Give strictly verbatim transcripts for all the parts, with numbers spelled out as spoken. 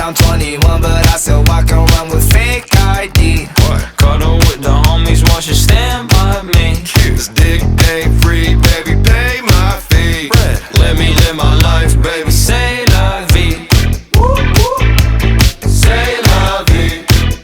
I'm twenty-one, but I still walk around with fake I D. What? Cuddle with the homies, watch you stand by me. This dick ain't free, baby, pay my fee. Red. Let me live my life, baby, Say la vie. say la vie.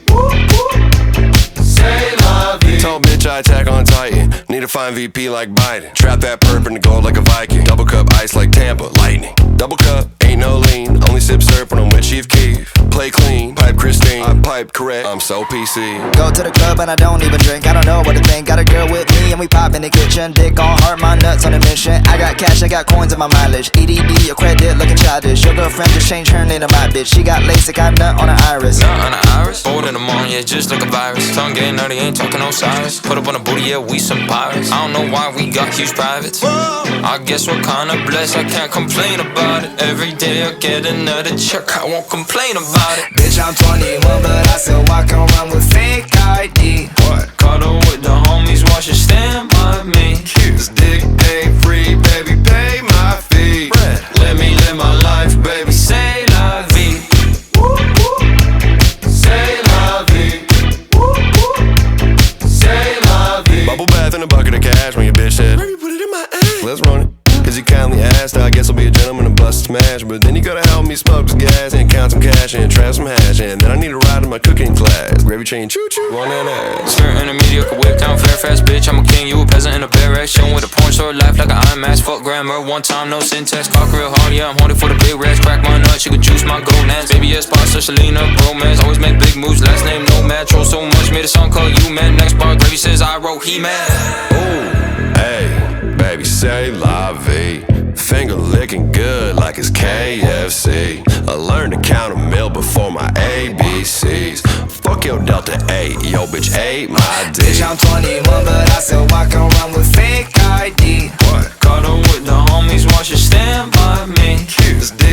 Say la vie. Told bitch I attack on Titan. Need to find V P like Biden. Trap that perp in the gold like a Viking. Double cup ice like Tampa, lightning. Double cup, ain't no lean. Only sip syrup when I'm with Chief Keef. Play clean, pipe Christine. I pipe correct, I'm so P C. Go to the club and I don't even drink. I don't know what to think. Got a girl with me and we pop in the kitchen. Dick on heart, my nuts on a mission. I got cash, I got coins in my mileage. E D D, your credit looking childish. Your girlfriend just changed her name to my bitch. She got LASIK, I nut on her iris. Nut on the iris. Old in the morning, yeah, just like a virus. Tongue getting nutty, ain't talking no size. Put up on the booty, yeah, we some pirates. I don't know why we got huge privates. I guess we're kinda blessed, I can't complain about it. Every day I get another check, I won't complain about it. Bitch, I'm twenty-one, but I still walk around with fake I D. What? Cuddle with the homies, watch you stand by me. This dick ain't free, baby, pay my fee. Red. Let me live my life, baby, Say la vie. say la vie. Say la vie. Bubble bath in a bucket of cash when your bitch said, baby, put it in my ass. Let's run it. Cause you kindly asked, I guess I'll be a gentleman and bust a smash. But then you gotta help me smoke some gas and count some cash and trap some hash. And then I need to ride in my cooking class. Gravy train choo choo on that ass. Skirt in a mediocre whip down Fairfax, bitch. I'm a king, you a peasant in a barrack. Showing with a porn star life like an IMAX. Fuck grammar, one time, no syntax. Cock real hard, yeah, I'm horny for the big rats. Crack my nut, she could juice my gonads. Baby, yes, sponsor Selena, romance. Always make big moves, last name no match. Troll so much, made a song called You Man. Next bar, Gravy says I wrote He Man. Ooh, hey, baby, say la vie. Finger licking good like it's K F C. I learned to count a meal before my A B Cs. Fuck your Delta eight, yo bitch ate my D. Bitch, I'm twenty-one, but I still walk around with fake I D. What? Cuddle with the homies, watch you stand by me. This